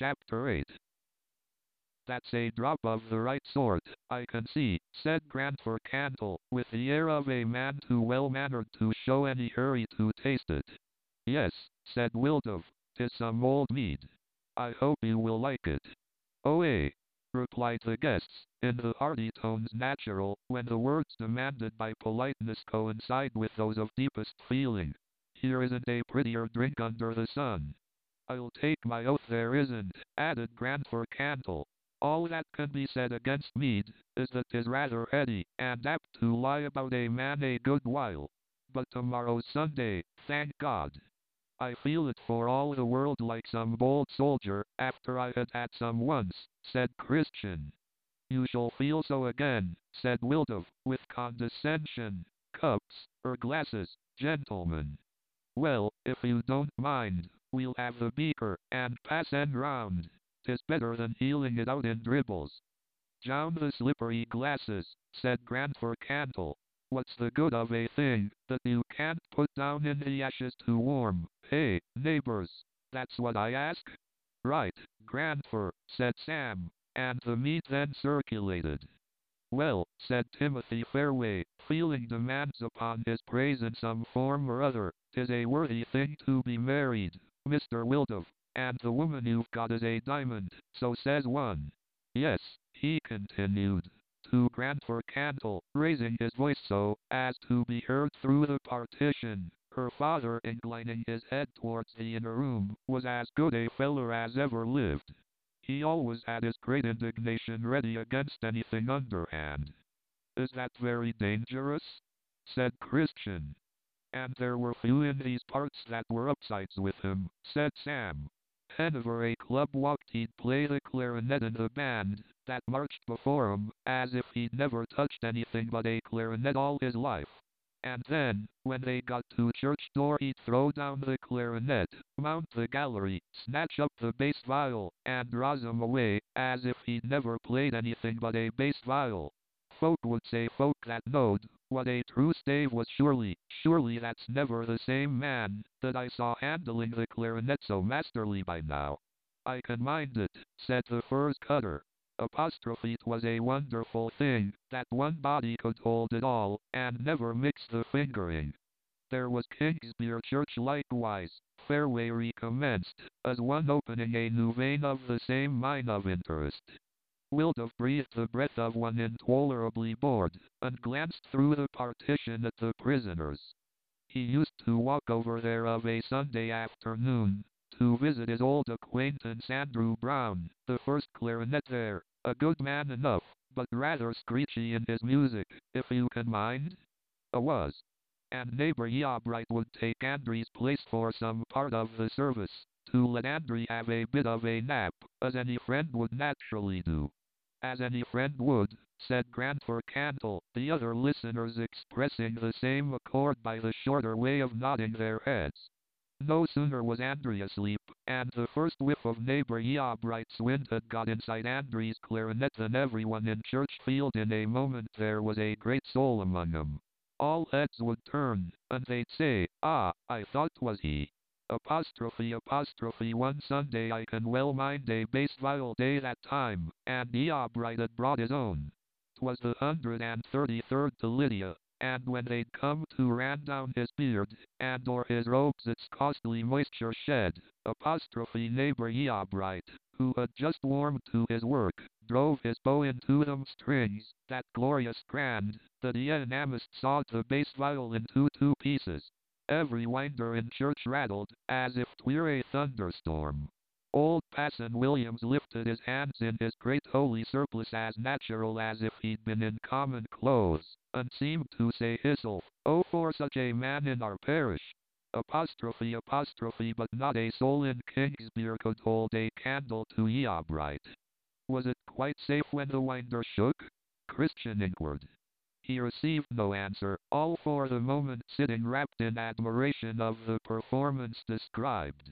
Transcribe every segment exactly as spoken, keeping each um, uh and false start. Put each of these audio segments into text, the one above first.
Chapter eight. That's a drop of the right sort, I can see, said Grandfer Candle, with the air of a man too well-mannered to show any hurry to taste it. Yes, said Wildov, 'tis some old mead. I hope you will like it. Oh, eh, replied the guests, in the hearty tones natural, when the words demanded by politeness coincide with those of deepest feeling. Here isn't a prettier drink under the sun. I'll take my oath there isn't, added Grandfer Candle. All that can be said against mead, is that 'tis rather heady, and apt to lie about a man a good while. But tomorrow's Sunday, thank God. I feel it for all the world like some bold soldier, after I had had some once, said Christian. You shall feel so again, said Wildov, with condescension. Cups, or glasses, gentlemen. Well, if you don't mind, we'll have the beaker, and pass en round. 'Tis better than heeling it out in dribbles. Down the slippery glasses, said Grandfer Candle. What's the good of a thing that you can't put down in the ashes to warm, hey, neighbors? That's what I ask? Right, Grandfer, said Sam, and the mead then circulated. Well, said Timothy Fairway, feeling demands upon his praise in some form or other, 'tis a worthy thing to be married, Mister Wildov, and the woman you've got is a diamond, so says one. Yes, he continued, to Grandfer Candle, raising his voice so as to be heard through the partition. Her father, inclining his head towards the inner room, was as good a feller as ever lived. He always had his great indignation ready against anything underhand. Is that very dangerous? Said Christian. And there were few in these parts that were upsides with him, said Sam. Whenever a club walked he'd play the clarinet in the band, that marched before him, as if he'd never touched anything but a clarinet all his life. And then, when they got to church door he'd throw down the clarinet, mount the gallery, snatch up the bass viol, and draws 'em away, as if he'd never played anything but a bass viol. Folk would say folk that knowed what a true stave was surely, surely that's never the same man that I saw handling the clarinet so masterly by now. I can mind it, said the furze cutter. Apostrophe 'twas a wonderful thing, that one body could hold it all, and never mix the fingering. There was Kingsbere Church likewise, Fairway recommenced, as one opening a new vein of the same mine of interest. Wildov breathed the breath of one intolerably bored, and glanced through the partition at the prisoners. He used to walk over there of a Sunday afternoon, to visit his old acquaintance Andrew Brown, the first clarinet there, a good man enough, but rather screechy in his music, if you can mind. A was. And neighbor Eobright would take Andry's place for some part of the service, to let Andry have a bit of a nap, as any friend would naturally do. As any friend would, said Grandfer Candle, the other listeners expressing the same accord by the shorter way of nodding their heads. No sooner was Andry asleep, and the first whiff of neighbor Eobright's wind had got inside Andry's clarinet than everyone in Churchfield in a moment there was a great soul among 'em. All heads would turn, and they'd say, ah, I thought 'twas he. Apostrophe apostrophe one Sunday I can well mind a bass viol day that time, and Eobright had brought his own. 'Twas the hundred and thirty-third to Lydia, and when they'd come to ran down his beard, and o'er his robes its costly moisture shed, apostrophe neighbor Eobright, who had just warmed to his work, drove his bow into them strings, that glorious grand, that e'en amist sawed the bass viol into two pieces. Every winder in church rattled, as if 'twere a thunderstorm. Old Passon Williams lifted his hands in his great holy surplice as natural as if he'd been in common clothes, and seemed to say hisself, oh for such a man in our parish. Apostrophe apostrophe but not a soul in Kingsbere could hold a candle to Eobright. Was it quite safe when the winder shook? Christian inquired. He received no answer, all for the moment sitting wrapped in admiration of the performance described.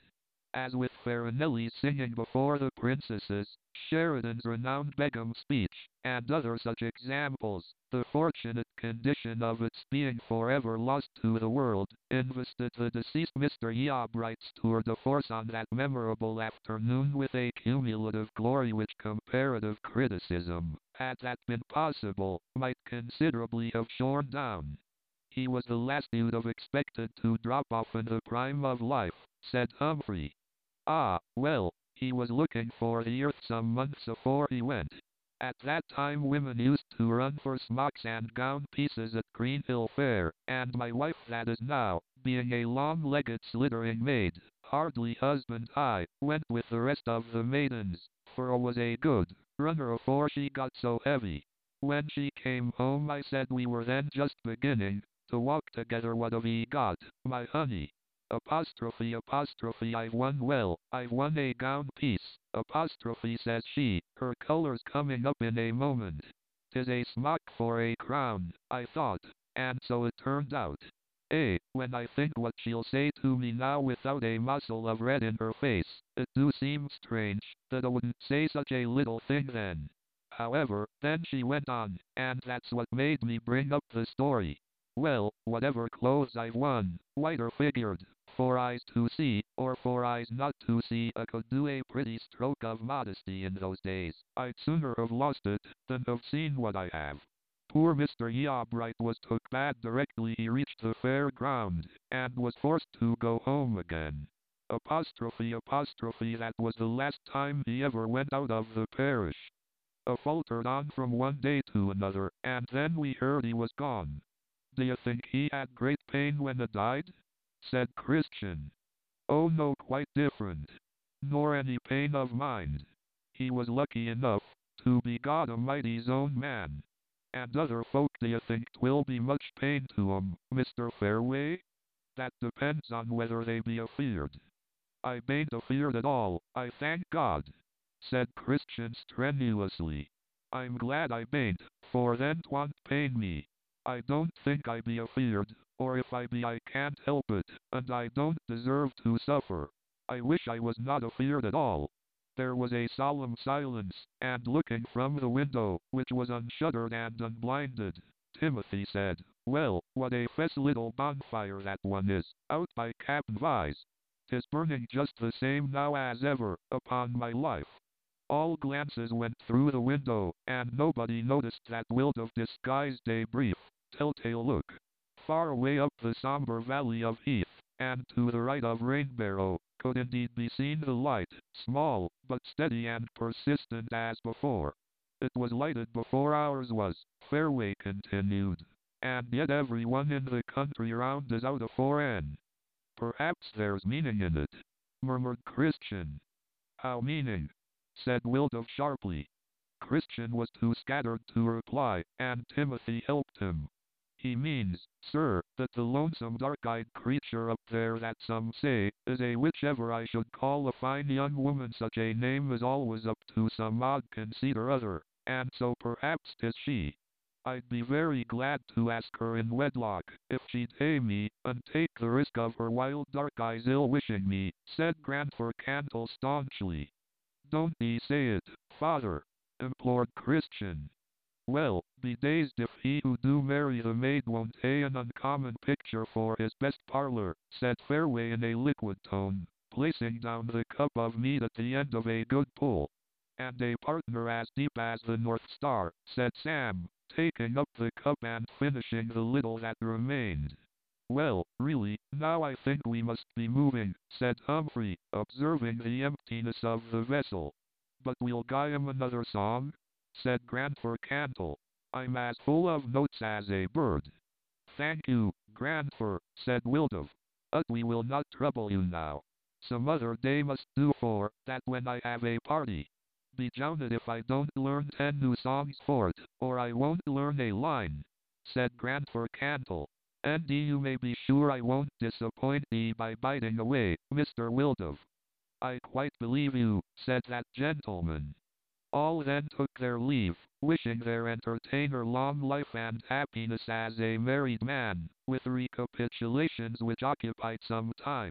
As with Farinelli's singing before the princesses, Sheridan's renowned Begum speech, and other such examples, the fortunate condition of its being forever lost to the world, invested the deceased Mister Eobright's tour de force on that memorable afternoon with a cumulative glory which comparative criticism, had that been possible, might considerably have shorn down. He was the last you'd have expected to drop off in the prime of life, said Humphrey. Ah, well, he was looking for the earth some months afore he went. At that time women used to run for smocks and gown pieces at Greenhill Fair, and my wife that is now, being a long-legged slittering maid, hardly husband I, went with the rest of the maidens, for I was a good runner afore she got so heavy. When she came home I said we were then just beginning to walk together. What have ye got, my honey? Apostrophe apostrophe I've won well, I've won a gown piece, apostrophe says she, her colors coming up in a moment. 'Tis a smock for a crown, I thought, and so it turned out. Eh, when I think what she'll say to me now without a morsel of red in her face, it do seem strange, that I wouldn't say such a little thing then. However, then she went on, and that's what made me bring up the story. Well, whatever clothes I've won, white or figured, for eyes to see, or for eyes not to see, I could do a pretty stroke of modesty in those days. I'd sooner have lost it, than have seen what I have. Poor Mister Eobright was took bad directly he reached the fair ground, and was forced to go home again. Apostrophe apostrophe that was the last time he ever went out of the parish. I faltered on from one day to another, and then we heard he was gone. Do you think he had great pain when it died? Said Christian. Oh no, quite different. Nor any pain of mind. He was lucky enough to be God Almighty's own man. And other folk, do you think 'twill be much pain to 'em, Mister Fairway? That depends on whether they be afeard. I bain't afeard at all, I thank God, said Christian strenuously. I'm glad I bain't, for then 'twant pain me. I don't think I be afeard, or if I be I can't help it, and I don't deserve to suffer. I wish I was not afeard at all. There was a solemn silence, and looking from the window, which was unshuttered and unblinded, Timothy said, well, what a fess little bonfire that one is, out by Cap'n Vise. 'Tis burning just the same now as ever, upon my life. All glances went through the window, and nobody noticed that wilt of disguised a brief, telltale look. Far away up the somber valley of Heath, and to the right of Rainbarrow, could indeed be seen the light, small, but steady and persistent as before. It was lighted before ours was, Fairway continued, and yet every one in the country round is out afore en. Perhaps there's meaning in it, murmured Christian. How meaning? Said Wildov sharply. Christian was too scattered to reply, and Timothy helped him. He means, sir, that the lonesome dark-eyed creature up there that some say, is a whichever I should call a fine young woman. Such a name is always up to some odd conceit or other, and so perhaps 'tis she. I'd be very glad to ask her in wedlock, if she'd pay me, and take the risk of her wild dark eyes ill-wishing me, said Grandfer Cantle staunchly. Don't ye say it, father, implored Christian. Well, be dazed if he who do marry the maid won't hae an uncommon picture for his best parlour, said Fairway in a liquid tone, placing down the cup of mead at the end of a good pull. And a partner as deep as the North Star, said Sam, taking up the cup and finishing the little that remained. Well, really, now I think we must be moving, said Humphrey, observing the emptiness of the vessel. But we'll gie 'em another song, said Grandfer Cantle. I'm as full of notes as a bird. Thank you, Grandfer, said Wildov. But we will not trouble you now. Some other day must do, for that when I have a party. Be jowned if I don't learn ten new songs for't, or I won't learn a line, said Grandfer Cantle. And you may be sure I won't disappoint thee by biting away, Mister Wildov. I quite believe you, said that gentleman. All then took their leave, wishing their entertainer long life and happiness as a married man, with recapitulations which occupied some time.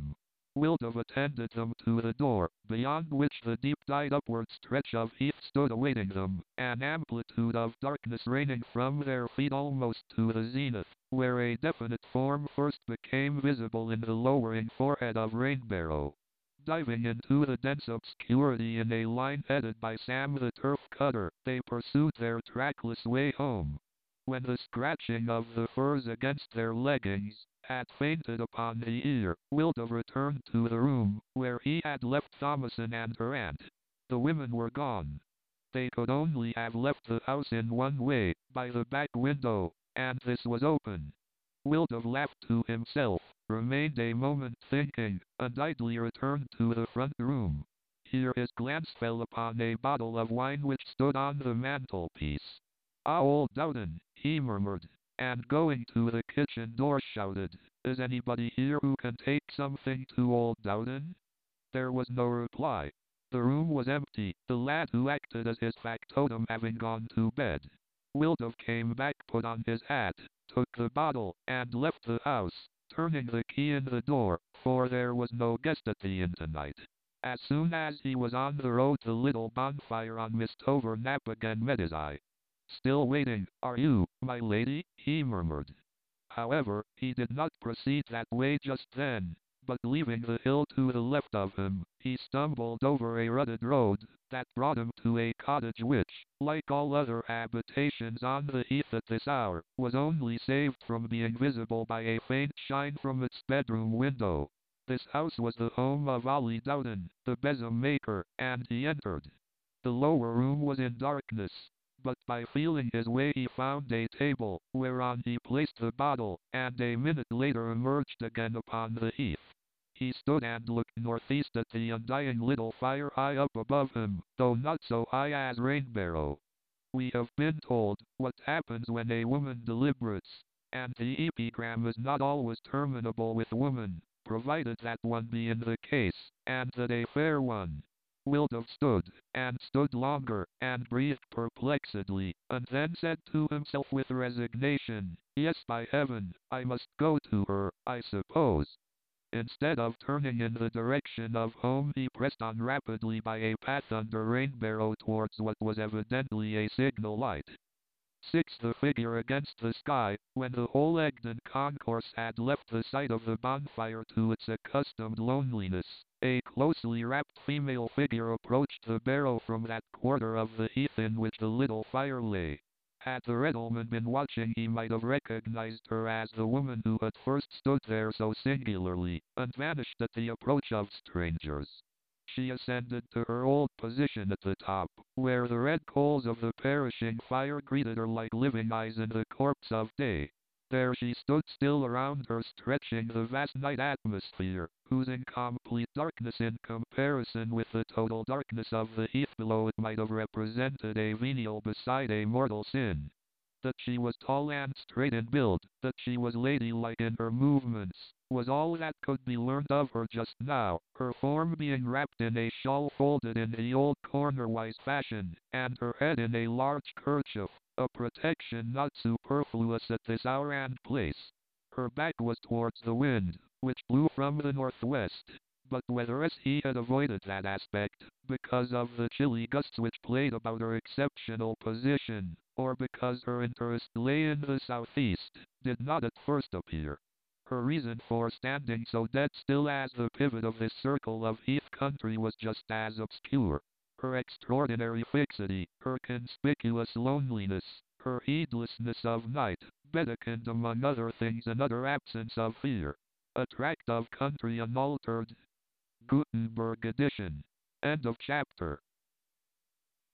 Wildov attended them to the door, beyond which the deep-dyed upward stretch of heath stood awaiting them, an amplitude of darkness reigning from their feet almost to the zenith, where a definite form first became visible in the lowering forehead of Rainbarrow. Diving into the dense obscurity in a line headed by Sam the turf cutter, they pursued their trackless way home. When the scratching of the furs against their leggings had fainted upon the ear, Wildov returned to the room, where he had left Thomasin and her aunt. The women were gone. They could only have left the house in one way, by the back window, and this was open. Wildov laughed to himself, remained a moment thinking, and idly returned to the front room. Here his glance fell upon a bottle of wine which stood on the mantelpiece. "Ah, old Dowden," he murmured, and going to the kitchen door shouted, "Is anybody here who can take something to old Dowden?" There was no reply. The room was empty, the lad who acted as his factotum having gone to bed. Wildov came back, put on his hat, took the bottle, and left the house, turning the key in the door, for there was no guest at the inn tonight. As soon as he was on the road, the little bonfire on Mistover Nap again met his eye. "Still waiting, are you, my lady?" he murmured. However, he did not proceed that way just then, but leaving the hill to the left of him, he stumbled over a rutted road, that brought him to a cottage which, like all other habitations on the heath at this hour, was only saved from being visible by a faint shine from its bedroom window. This house was the home of Ollie Dowden, the besom maker, and he entered. The lower room was in darkness, but by feeling his way he found a table, whereon he placed the bottle, and a minute later emerged again upon the heath. He stood and looked northeast at the undying little fire high up above him, though not so high as Rainbarrow. We have been told what happens when a woman deliberates, and the epigram is not always terminable with woman, provided that one be in the case, and that a fair one. Wildov stood, and stood longer, and breathed perplexedly, and then said to himself with resignation, "Yes, by heaven, I must go to her, I suppose." Instead of turning in the direction of home, he pressed on rapidly by a path under Rainbarrow towards what was evidently a signal light. Six. The figure against the sky, when the whole Egdon concourse had left the sight of the bonfire to its accustomed loneliness, a closely wrapped female figure approached the barrow from that quarter of the heath in which the little fire lay. Had the Reddleman been watching, he might have recognized her as the woman who had first stood there so singularly, and vanished at the approach of strangers. She ascended to her old position at the top, where the red coals of the perishing fire greeted her like living eyes in the corpse of day. There she stood still, around her stretching the vast night atmosphere, whose incomplete darkness in comparison with the total darkness of the heath below it might have represented a venial beside a mortal sin. That she was tall and straight in build, that she was ladylike in her movements, was all that could be learned of her just now, her form being wrapped in a shawl folded in the old cornerwise fashion, and her head in a large kerchief, a protection not superfluous at this hour and place. Her back was towards the wind, which blew from the northwest, but whether as he had avoided that aspect, because of the chilly gusts which played about her exceptional position, or because her interest lay in the southeast, did not at first appear. Her reason for standing so dead still as the pivot of this circle of heath country was just as obscure. Her extraordinary fixity, her conspicuous loneliness, her heedlessness of night, betokened among other things an utter absence of fear. A tract of country unaltered. Gutenberg edition. End of chapter.